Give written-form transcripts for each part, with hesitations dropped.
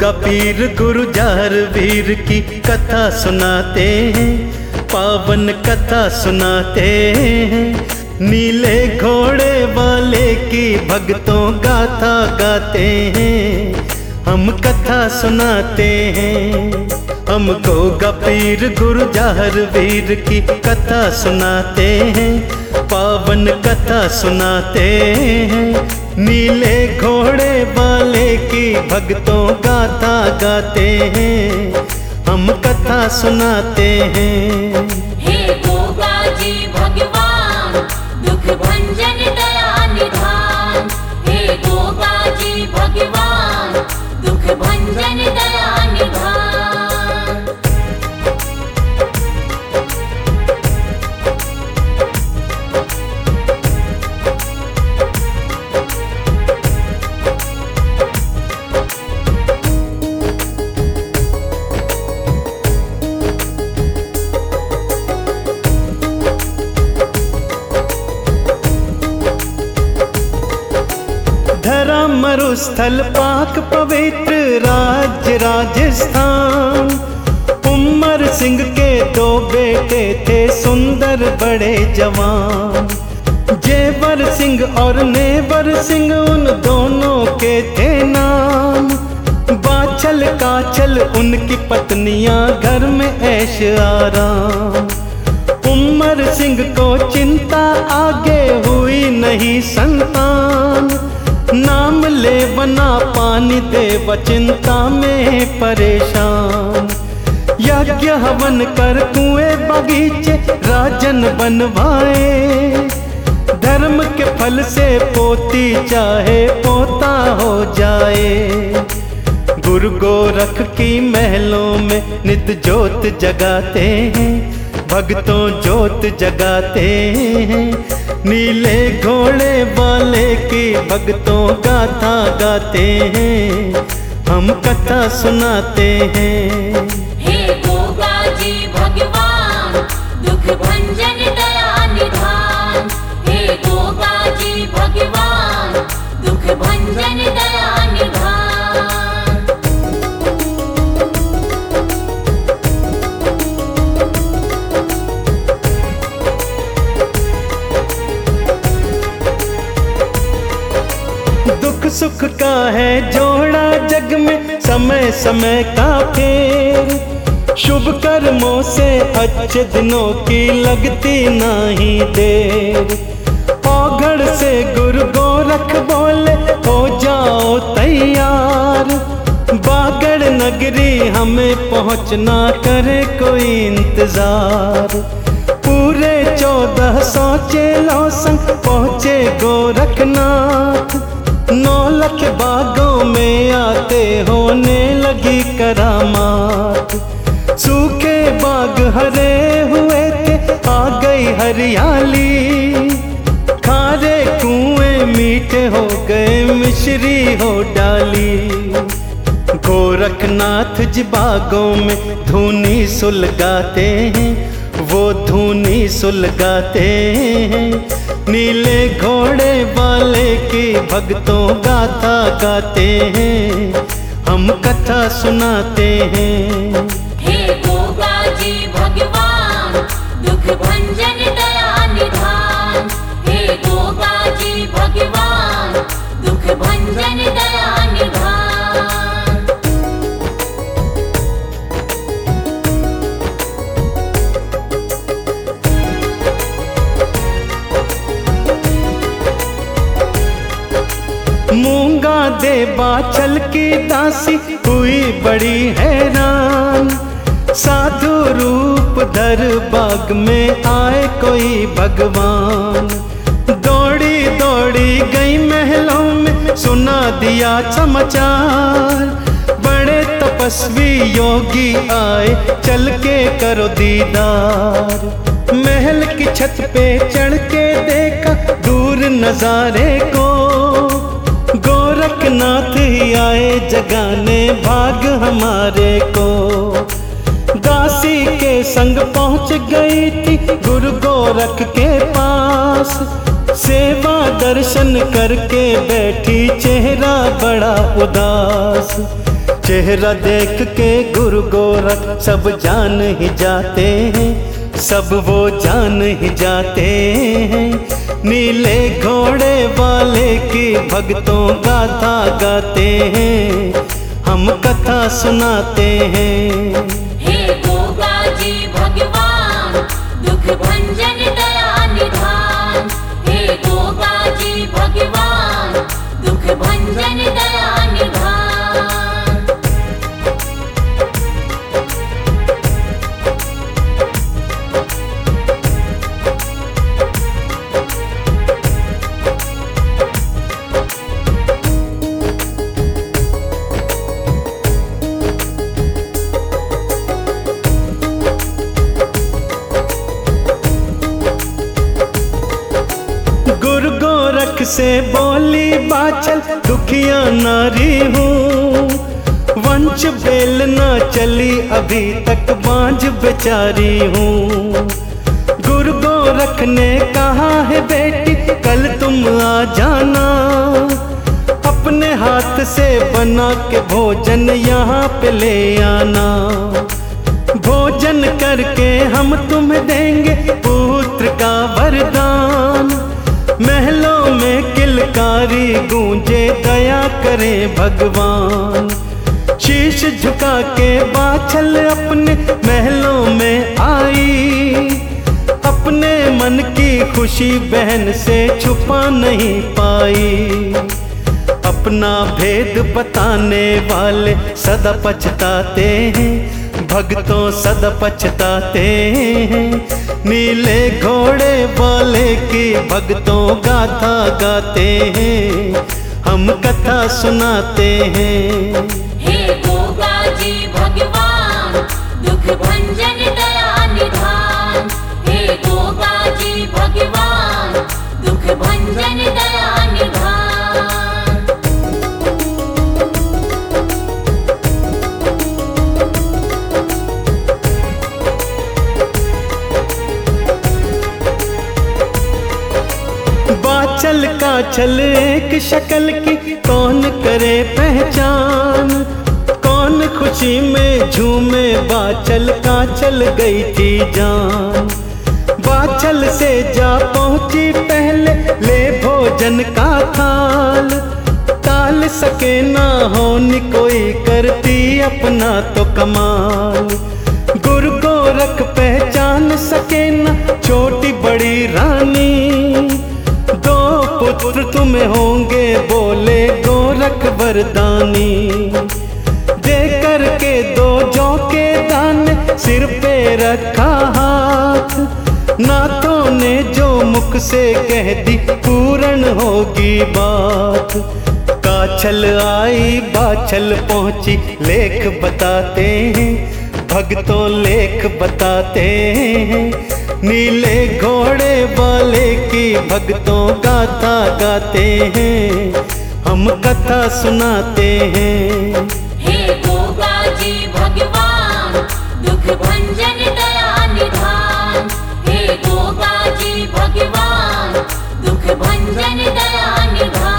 गोगा पीर गुरु jar वीर की कथा सुनाते हैं, पावन कथा सुनाते हैं। नीले घोड़े वाले की भक्तों गाथा गाते हैं, हम कथा सुनाते हैं। हम गोगा पीर गुरु जार वीर की कथा सुनाते हैं, पावन कथा सुनाते हैं। नीले घोड़े वाले की भक्तों गाथा गाते हैं, हम कथा सुनाते हैं। हे गोगा जी भगवान दुख भंजन दया निधान, हे गोगा जी भगवान दुख भंजन दया निधान। धरा मरुस्थल पाक पवित्र राज्य राजस्थान। उमर सिंह के दो बेटे थे सुंदर बड़े जवान। जेवर सिंह और नेवर सिंह उन दोनों के थे नाम। बाछल काछल उनकी पत्नियां घर में ऐश आराम। उमर सिंह को चिंता आगे हुई नहीं संतान। नाम ले बना पानी दे व चिंता में परेशान। यज्ञ हवन कर कुएं बगीचे राजन बनवाए। धर्म के फल से पोती चाहे पोता हो जाए। गुरु गोरख की महलों में नित ज्योत जगाते हैं, भक्तों ज्योत जगाते हैं। नीले घोड़े वाले की भक्तों गाथा गाते हैं, हम कथा सुनाते हैं। हे गोगा जी भगवान दुख भंजन दया निधान, हे गोगा जी भगवान दुख भंजन दया निधान। दुख सुख का है जोड़ा जग में समय समय का फेर। शुभ कर्मों से अच्छे दिनों की लगती नहीं देर। औघड़ से गुरु गोरख बोले हो जाओ तैयार। बागड़ नगरी हमें पहुँचना करे कोई इंतजार। पूरे 1400 चेलों संग पहुँचे गोरखनाथ। 9 लाख बागों में आते होने लगी करामात। सूखे बाग हरे हुए थे आ गई हरियाली। खारे कुएं मीठे हो गए मिश्री हो डाली। गोरखनाथ जी बागों में धुनी सुलगाते हैं, वो धुनी सुलगाते हैं। नीले घोड़े वाले की भक्तों गाथा गाते हैं, हम कथा सुनाते हैं। हे गोगा जी भगवान दुख भंजन दया निधान, हे गोगा जी भगवान दुख भंजन दया निधान। मूंगा दे बाछल की दासी हुई बड़ी हैरान। साधु रूप धर बाग में आए कोई भगवान। दौड़ी दौड़ी गई महलों में सुना दिया समाचार। बड़े तपस्वी योगी आए चल के करो दीदार। महल की छत पे चढ़ के देखा दूर नजारे को। गोरखनाथ ही आए जगाने भाग हमारे को। दासी के संग पहुंच गई थी गुरु गोरख के पास। सेवा दर्शन करके बैठी चेहरा बड़ा उदास। चेहरा देख के गुरु गोरख सब जान ही जाते हैं, सब वो जान ही जाते हैं। नीले घोड़े वाले की भक्तों गाथा गाते हैं, हम कथा सुनाते हैं। हे गोगा जी भगवान दुख भंजन दया निधान, हे गोगा जी भगवान दुख भंजन दया निधान। गुरु गोरख से बोली बाचल दुखिया नारी हूँ, वंश बेल ना चली अभी तक बांझ बेचारी हूँ। गुरु गोरख ने कहा है बेटी कल तुम आ जाना, अपने हाथ से बना के भोजन यहाँ पे ले आना। भोजन करके हम तुम्हें देंगे पुत्र का वरदान, महलों में किलकारी गूंजे दया करे भगवान। शीश झुका के बाछल अपने महलों में आई, अपने मन की खुशी बहन से छुपा नहीं पाई। अपना भेद बताने वाले सदा पछताते हैं, भक्तों सदा पछताते हैं। नीले घोड़े वाले की भक्तों गाथा गाते हैं, हम कथा सुनाते हैं। हे गोगा जी भगवान दुख भंजन दया निधान, हे गोगा जी भगवान दुख भंजन दया निधान। बाचल का छल एक शक्ल की कौन करे पहचान, कौन खुशी में झूमे बाचल का चल गई थी जान। बाचल से जा पहुंची पहले ले भोजन का थाल, टाल सके ना होनी कोई करती अपना तो कमाल। गुरु गोरख पहचान सके ना छोटी बड़ी रानी, दो पुत्र तुम्हें होंगे बोले गोरख वरदानी। दे करके दो जौ के दाने सिर पे रखा हाथ, नाथों ने जो मुख से कह दी पूर्ण होगी बात। काछल आई बाछल पहुंची लेख बताते हैं, भक्तों लेख बताते हैं। नीले घोड़े वाले की भक्तों गाथा गाते हैं, हम कथा सुनाते हैं। हे गोगा जी भगवान दुख भंजन दया निधान, हे गोगा जी भगवान दुख भंजन दया निधान।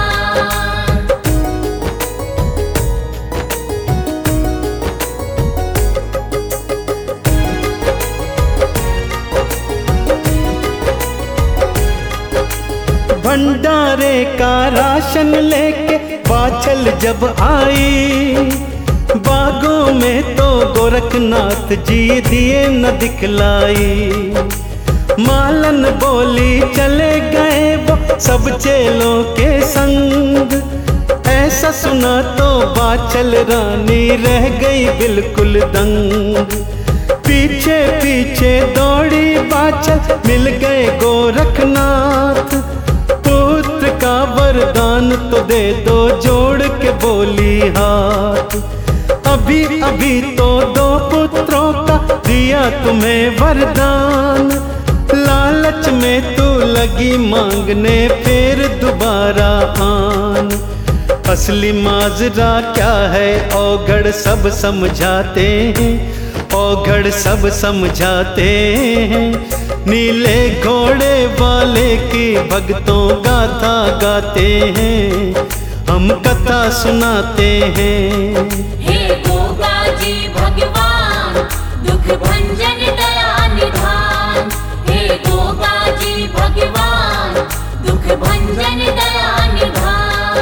भंडारे का राशन लेके बाछल जब आई, बागों में तो गोरखनाथ जी दिए न दिखलाई। मालन बोली चले गए वो सब चेलों के संग, ऐसा सुना तो बाछल रानी रह गई बिल्कुल दंग। पीछे पीछे दौड़ी बाछल मिल गए गोरखनाथ, पुत्र का वरदान तो दे दो जोड़ के बोली हाथ। अभी अभी तो दो पुत्रों का दिया तुम्हें वरदान, लालच में तू लगी मांगने फिर दोबारा आन। असली माजरा क्या है औघड़ सब समझाते हैं, औघड़ सब समझाते हैं। नीले घोड़े वाले की भक्तों गाथा गाते हैं, हम कथा सुनाते हैं। हे गोगा जी भगवान दुख भंजन दया निधान। हे गोगा जी भगवान दुख भंजन दया निधान।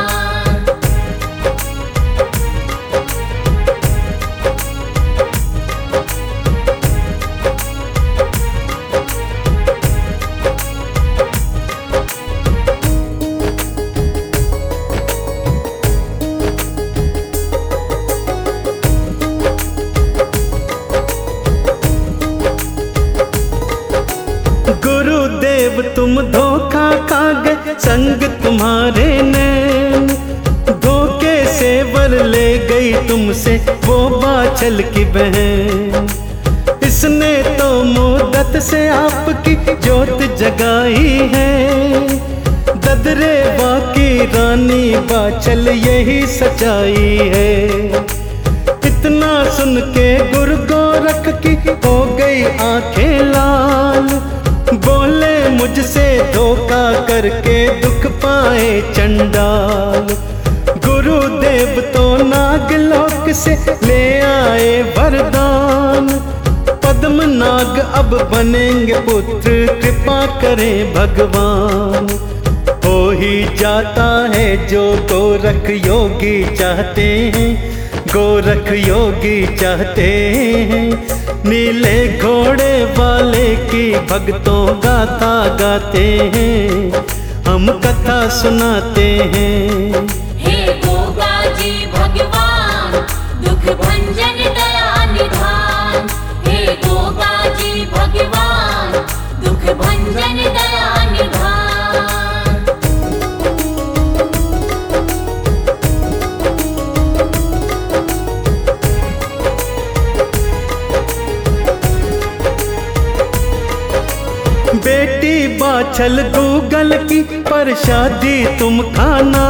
गुरुदेव तुम धोखा खा गए संग तुम्हारे नैन। धोखे से वर ले गई तुमसे वो बाछल की बहन। इसने तो मुद्दत से आपकी जोत जगाई है। ददरे बाकी रानी बाछल यही सच्चाई है। इतना सुन के गुरु गोरख की हो गई आंखें लाल। बोले मुझसे धोखा करके दुख पाए चंडाल। गुरुदेव तो नागलोक से ले आए वरदान। पद्म नाग अब बनेंगे पुत्र कृपा करें भगवान। हो ही जाता है जो गोरख योगी चाहते हैं। गोरख योगी चाहते हैं। नीले घोड़े वाले की भक्तों गाथा गाते हैं। हम कथा सुनाते हैं। हे गोगा जी भगवान दुख भंजन दया निधान। हे गोगा जी भगवान दुख भंजन दया निधान। बेटी बाछल गूगल की प्रसादी तुम खाना।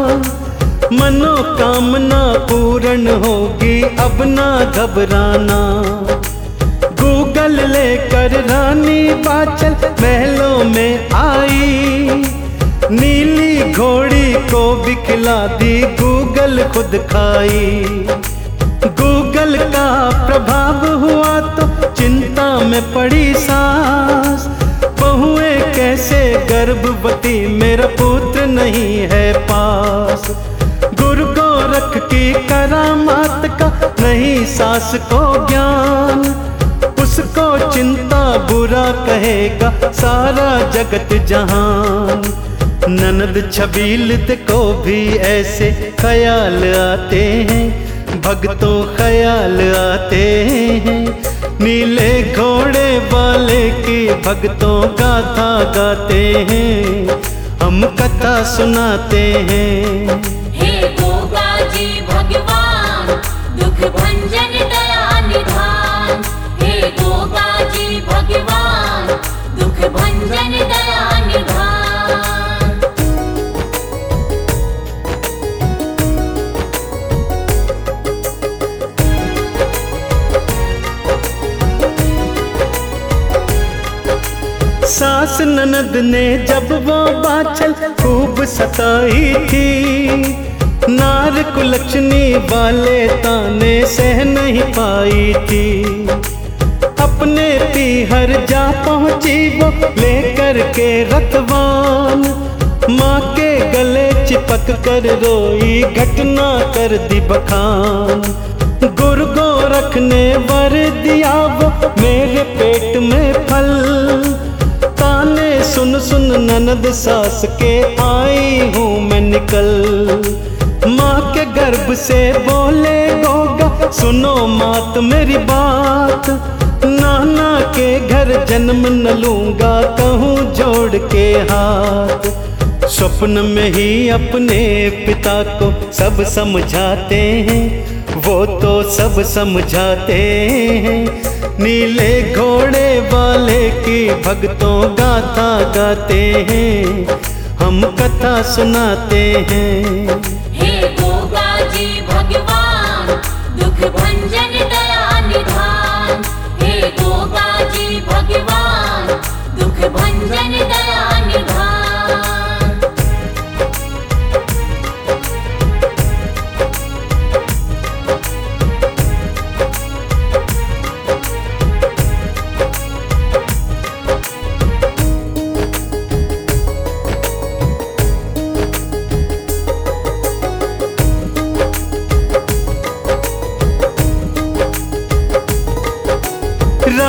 मनोकामना पूर्ण होगी अब ना घबराना। गूगल लेकर रानी बाछल महलों में आई। नीली घोड़ी को भी खिला दी गूगल खुद खाई। गूगल का प्रभाव हुआ तो चिंता में पड़ी सास। बहुएं कैसे गर्भवती मेरा पुत्र नहीं है पास। गुरु गोरख की करामात का नहीं सास को ज्ञान। उसको चिंता बुरा कहेगा सारा जगत जहान। ननद छबील को भी ऐसे ख्याल आते हैं। भक्तों ख्याल आते हैं। नीले घोड़े वाले की भक्तों गाथा गाते हैं। हम कथा सुनाते हैं। हे गोगा जी भगवान दुख भंजन दया निधान। हे गोगा जी भगवान दुख भंजन दया निधान। सास ननद ने जब वो बाछल खूब सताई थी। नार कुलक्षणी वाले ताने सह नहीं पाई थी। अपने पीहर जा पहुंची वो लेकर के रतवान। माँ के गले चिपक कर रोई घटना कर दी बखान। गुरु गोरख ने वर दिया वो मेरे पेट में फल। ताने सुन सुन ननद सास के आई हूँ मैं निकल। माँ के गर्भ से बोले गोगा सुनो मात मेरी बात। नाना के घर जन्म न लूंगा कहूँ जोड़ के हाथ। स्वप्न में ही अपने पिता को सब समझाते हैं। वो तो सब समझाते हैं। नीले घोड़े वाले की भक्तों गाथा गाते हैं। हम कथा सुनाते हैं। हे गोगा जी भगवान दुख भंजन दया निधान। हे गोगा जी भगवान दुख भंजन दया निधान।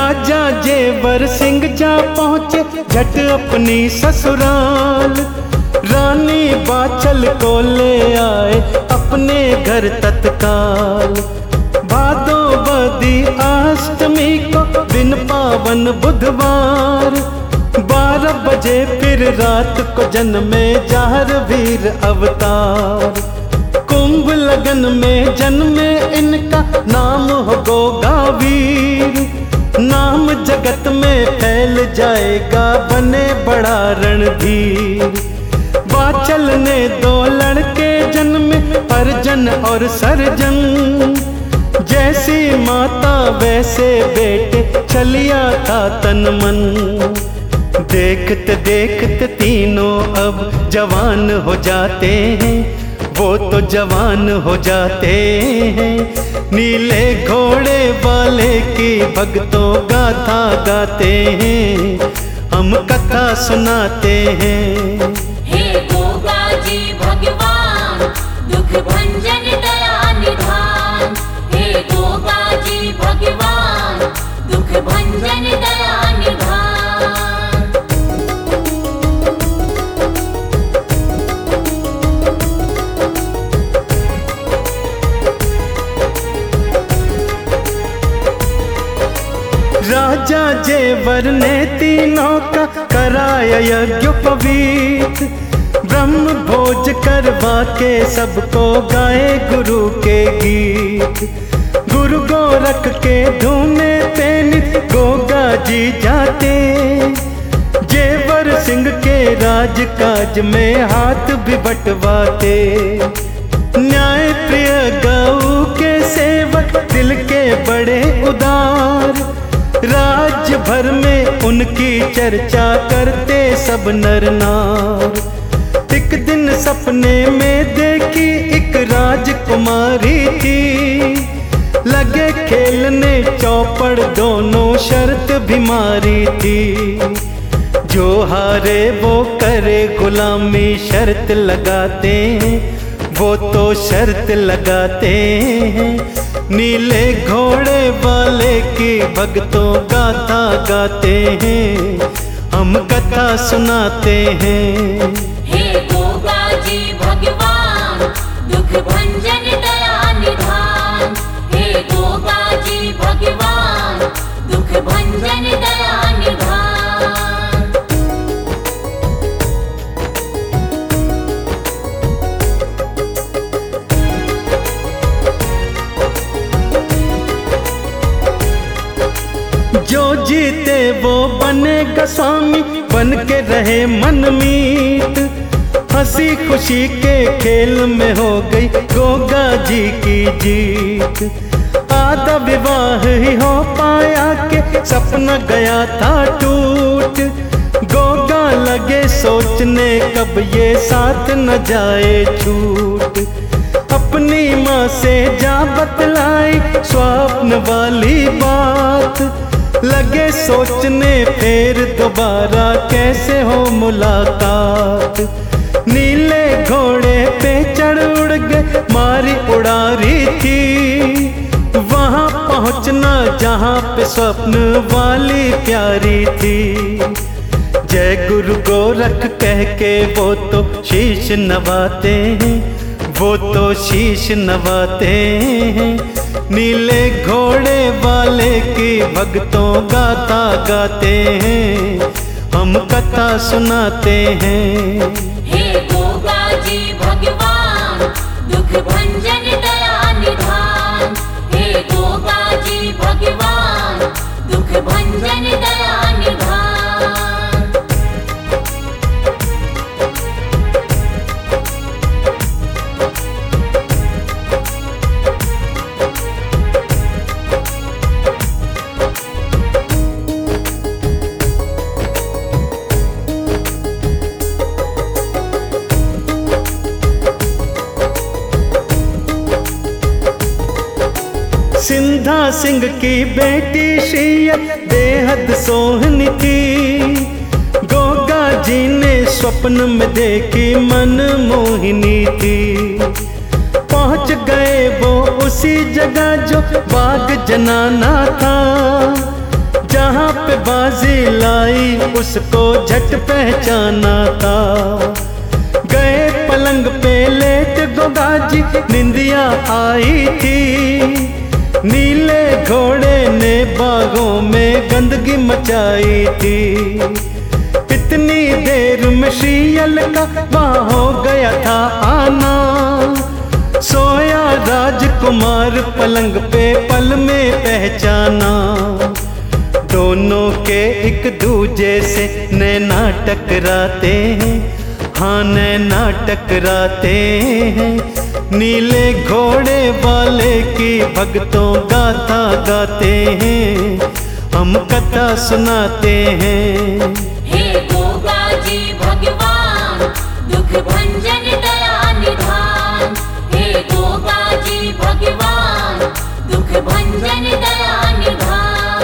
राजा जेवर सिंह जा पहुँचे झट अपनी ससुराल। रानी बाचल को ले आए अपने घर तत्काल। भादो बदी अष्टमी को दिन पावन बुधवार। 12 बजे फिर रात को जन्मे जार वीर अवतार। कुंभ लगन में जन्मे इनका नाम हो गोगा वीर। नाम जगत में फैल जाएगा बने बड़ा रणधीर। बाचल ने 2 लड़के जन्मे अर्जन और सर्जन। जैसी माता वैसे बेटे छलिया था तन मन। देखते देखते तीनों अब जवान हो जाते हैं। वो तो जवान हो जाते हैं। नीले घोड़े वाले की भक्तों गाथा गाते हैं। हम कथा सुनाते हैं। हे गोगा जी भगवान दुख भंजन दया निधान। हे गोगा जी भगवान दुख भंजन दया निधान। राजा जेवर ने तीनों का कराया यज्ञोपवीत। ब्रह्म भोज करवा के सबको गाए गुरु के गीत। गुरु गोरख के ढूंढने पे नित गोगा जी जाते। जेवर सिंह के राज काज में हाथ भी बटवाते। न्याय प्रिय गौ के सेवक दिल के बड़े उदार। राज्य भर में उनकी चर्चा करते सब नर नार। एक दिन सपने में देखी एक राजकुमारी थी। लगे खेलने चौपड़ दोनों शर्त भी मारी थी। जो हारे वो करे गुलामी शर्त लगाते हैं। वो तो शर्त लगाते हैं। नीले घोड़े वाले की भक्तों गाथा गाते हैं। हम कथा सुनाते हैं। हे गोगा जी भगवान दुख भंजन दया निधान। हे गोगा जी भगवान दुख भंजन दया निधान। जो जीते वो बनेगा स्वामी बन के रहे मनमीत। हंसी खुशी के खेल में हो गई गोगा जी की जीत। आधा विवाह ही हो पाया के सपना गया था टूट। गोगा लगे सोचने कब ये साथ न जाए छूट। अपनी माँ से जा बतलाई स्वप्न वाली बात। लगे सोचने फिर दोबारा कैसे हो मुलाकात। नीले घोड़े पे चढ़ उड़ गए मारी उड़ारी थी। वहाँ पहुँचना जहाँ पे स्वप्न वाली प्यारी थी। जय गुरु गोरख कह के वो तो शीश नवाते हैं। वो तो शीश नवाते हैं। नीले घोड़े वाले की भक्तों गाथा गाते हैं। हम कथा सुनाते हैं। हे गोगा जी भगवान दुख भंजन दया निधान। हे गोगा जी भगवान दुख भंजन दया निधान। सिंधा सिंह की बेटी श्रिया बेहद सोहनी थी। गोगा जी ने स्वप्न में देखी मन मोहिनी थी। पहुंच गए वो उसी जगह जो बाग जनाना था। जा जहाँ पे बाजी लाई उसको झट पहचाना था। गए पलंग पे लेट गोगा जी, निंदिया आई थी। नीले घोड़े ने बागों में गंदगी मचाई थी। इतनी देर में श्रीयल का वहाँ हो गया था आना। सोया राजकुमार पलंग पे पल में पहचाना। दोनों के एक दूजे से नैना टकराते हैं, हाँ नैना टकराते हैं। नीले घोड़े वाले की भक्तों गाथा गाते हैं, हम कथा सुनाते हैं। हे गोगा जी भगवान दुख भंजन दया निधान। हे गोगा जी भगवान दुख भंजन दया निधान।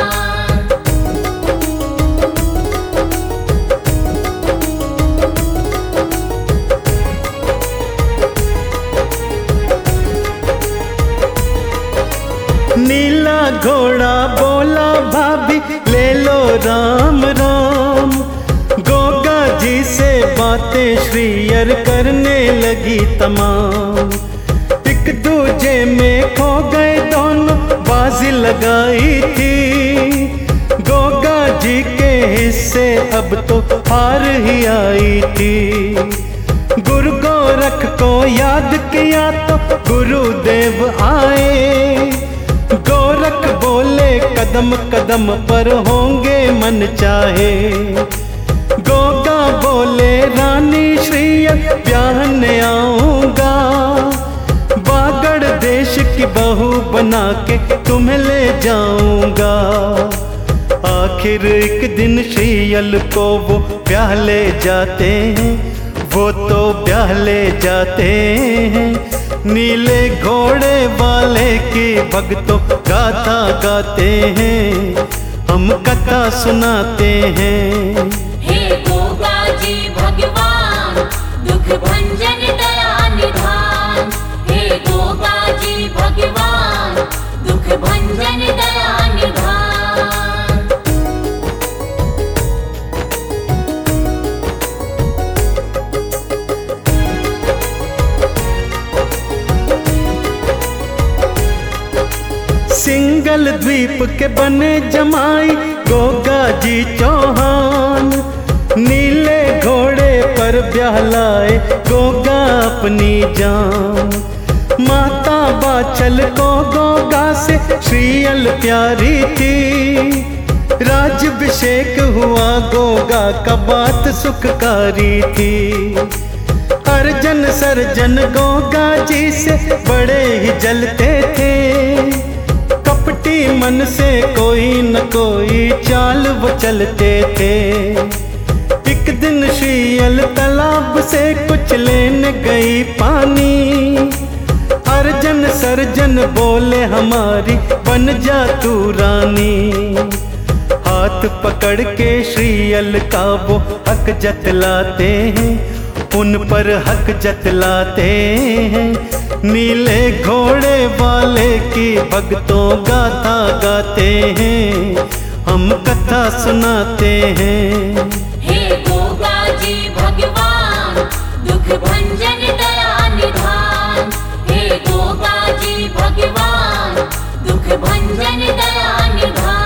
नीला घोड़ा बोला भाभी ले लो राम राम। गोगा जी से बातें श्रीयर करने लगी तमाम। एक दूजे में खो गए दोनों, बाजी लगाई थी। गोगा जी के हिस्से अब तो हार ही आई थी। गुरु गोरख को याद किया तो गुरुदेव आए। गोरख बोले कदम कदम पर होंगे मन चाहे। गोगा बोले रानी श्रीयल ब्याहने आऊंगा। बागड़ देश की बहू बना के तुम्हें ले जाऊंगा। आखिर एक दिन श्रीयल को वो ब्याह ले जाते हैं, वो तो ब्याह ले जाते हैं। नीले घोड़े वाले की भक्तों गाथा गाते हैं, हम कथा सुनाते हैं। हे गोगा जी भगवान दुख भंजन दया निधान। हे गोगा जी भगवान दुख भंजन दया निधान। सिंगल द्वीप के बने जमाई गोगा जी चौहान। नीले घोड़े पर ब्याह लाए गोगा अपनी जान। माता बाचल को गोगा से श्रीयल प्यारी थी। राजभिषेक हुआ गोगा का बात सुखकारी थी। अर्जन सर्जन गोगा जी से बड़े ही जलते थे। कपटी मन से कोई न कोई चाल वो चलते थे। एक दिन श्रीयल तालाब से कुछ लेने गई पानी। अर्जन सर्जन बोले हमारी बन जा तू रानी। हाथ पकड़ के श्रीयल का वो हक जतलाते हैं, उन पर हक जतलाते हैं। नीले घोड़े वाले की भक्तों गाथा गाते हैं, हम कथा सुनाते हैं। हे गोगा जी भगवान दुख भंजन दया निधान। हे गोगा जी भगवान दुख भंजन दया निधान।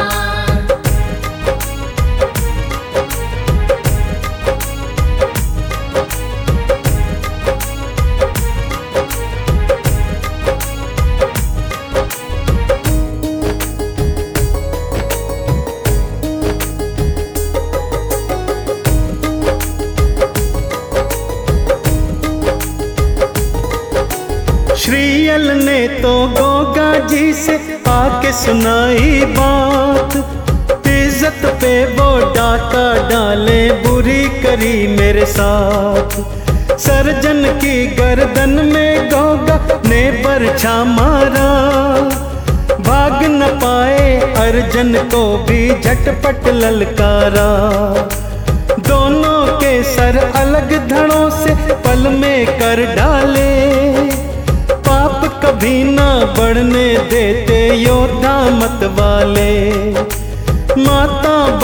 श्रीयल ने तो गोगा जी से आके सुनाई बात। इज्जत पे वो डाका डाले बुरी करी मेरे साथ। सर्जन की गर्दन में गोगा ने बरछा मारा। भाग न पाए अर्जन को भी झटपट ललकारा। दोनों के सर अलग धड़ों से पल में कर डाले। पाप कभी ना बढ़ने देते योद्धा मत वाले। माता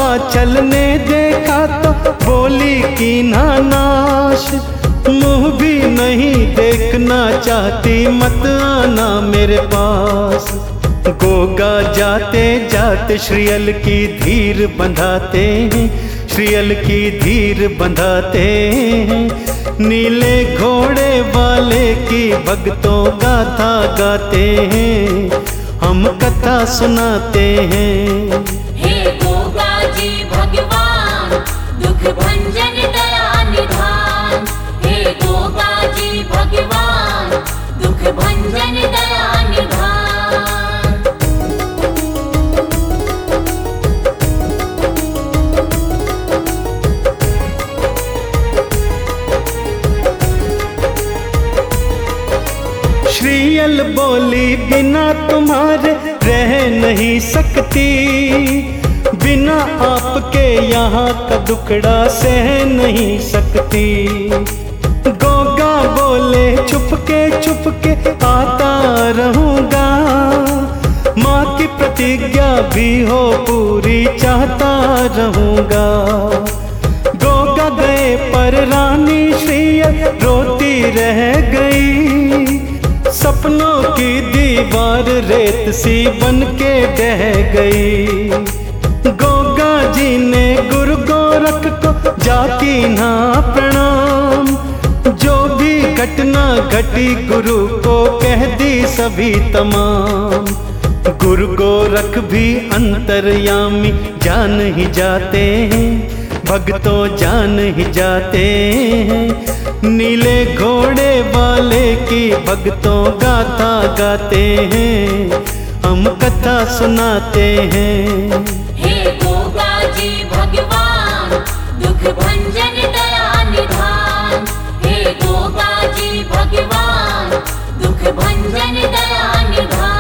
बाचल ने देखा तो बोली की नाश, मुँह भी नहीं देखना चाहती, मत आना मेरे पास। गोगा जाते जाते श्रीयल की धीर बंधाते हैं, श्रीयल की धीर बंधाते हैं। नीले घोड़े वाले की भक्तों गाथा गाते हैं, हम कथा सुनाते हैं। हे गोगा जी भगवान दुख भंजन दया निधान, हे गोगा जी भगवान दुख भंजन दया निधान। श्रीयल बोली बिना तुम्हारे रह नहीं सकती, बिना आपके यहाँ का दुखड़ा सह नहीं सकती। गोगा बोले छुपके आता रहूँगा, माँ की प्रतिज्ञा भी हो पूरी चाहता रहूँगा। गोगा गए पर रानी श्रीयल रोती रह गई, सपनों की दीवार रेत सी बन के ढह गई। गोगा जी ने गुरु गोरख को जाकी ना प्रणाम, जो भी घटना घटी गुरु को कह दी सभी तमाम। गुरु गोरख भी अंतर्यामी जान ही जाते हैं, भक्तों जान ही जाते हैं। नीले घोड़े वाले की भक्तों गाथा गाते हैं, हम कथा सुनाते हैं। हे गोगा जी भगवान दुख भंजन दया निधान, हे गोगा जी भगवान दुख भंजन दया निधान।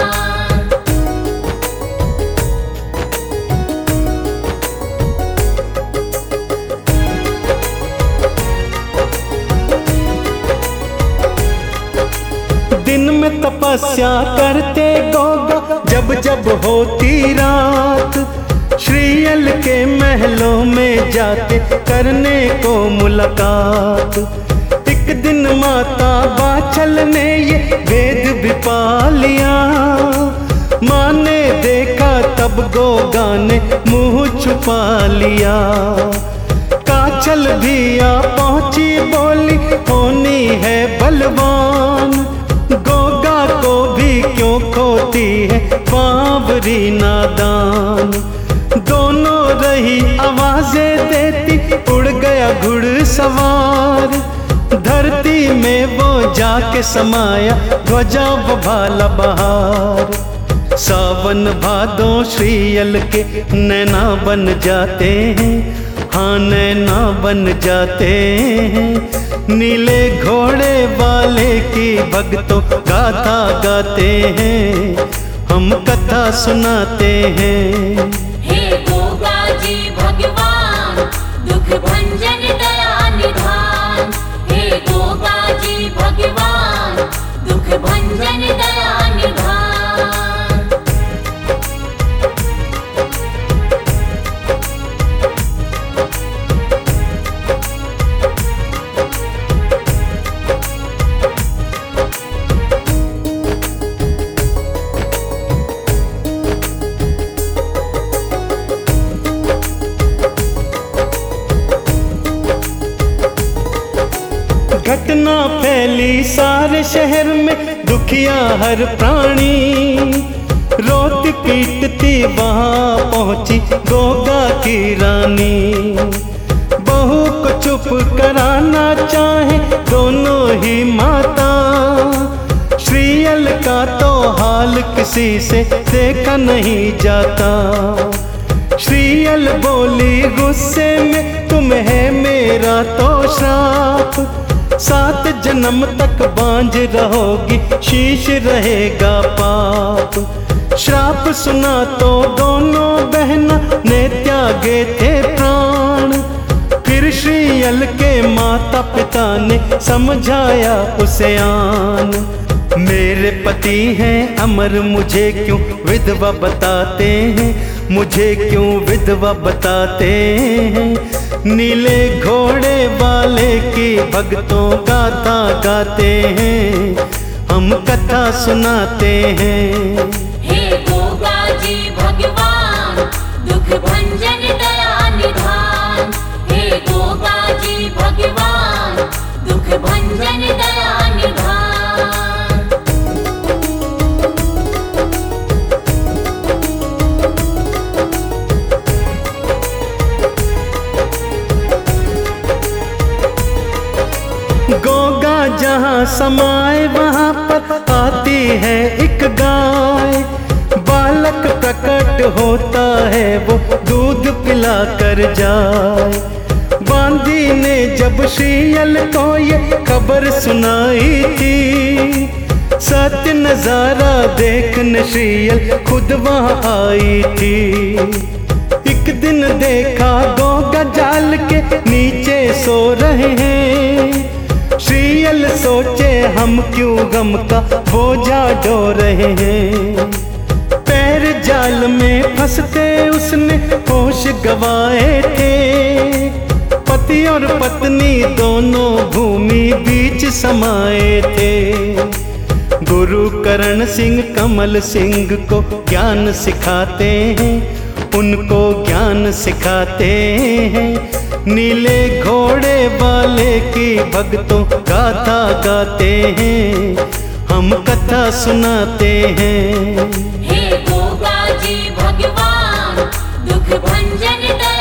दिन में तपस्या करते गोगा जब जब होती रात, श्रीयल के महलों में जाते करने को मुलाकात। एक दिन माता बाचल ने ये भेद भी पा लिया, माँ ने देखा तब गोगा ने मुँह छुपा लिया। काचल भी आ पहुँची बोली होनी है बलवान, गोगा को भी क्यों खोती है बावरी नादान। दोनों रही आवाजें देती उड़ गया घुड़सवार, धरती में वो जाके समाया ध्वजा वो भाला बहार। सावन भादों श्रीयल के नैना बन जाते हैं, हाँ नैना बन जाते हैं। नीले घोड़े वाले की भक्तों गाथा गाते हैं, हम कथा सुनाते हैं। हे गोगा जी भगवान दुख भंजन दया निधान, हे गोगा जी भगवान दुख भंजन दया निधान। घटना फैली सारे शहर में, दुखिया हर प्राणी रोती पीटती वहाँ पहुँची गोगा की रानी। बहू को चुप कराना चाहे दोनों ही माता, श्रीयल का तो हाल किसी से देखा नहीं जाता। श्रीयल बोली गुस्से में तुम है मेरा तो श्राप, 7 जन्म तक बांझ रहोगी शीश रहेगा पाप। श्राप सुना तो दोनों बहना ने त्यागे थे प्राण, फिर श्रीयल के माता पिता ने समझाया उसे आन। मेरे पति हैं अमर मुझे क्यों विधवा बताते हैं, मुझे क्यों विधवा बताते हैं, नीले घोड़े वाले की भक्तों गाथा गाते हैं, हम कथा सुनाते हैं। हे गोगा जी भगवान दुख भंजन दया निधान, हे गोगा जी भगवान दुख भंजन दया निधान। गोगा जहाँ समाए वहाँ पर आती है एक गाय, बालक प्रकट होता है वो दूध पिला कर जाए। बांदी ने जब श्रीयल को ये खबर सुनाई थी, सत्य नजारा देखने श्रीयल खुद वहाँ आई थी। एक दिन देखा गोगा जाल के नीचे सो रहे हैं, श्रीयल सोचे हम क्यों गम का बोझा ढो रहे हैं। पैर जाल में फंसते उसने होश गवाए थे, पति और पत्नी दोनों भूमि बीच समाये थे। गुरु करण सिंह कमल सिंह को ज्ञान सिखाते हैं, उनको ज्ञान सिखाते हैं। नीले घोड़े वाले की भक्तों गाथा गाते हैं, हम कथा सुनाते हैं। हे गोगा जी भगवान दुख भंजन दया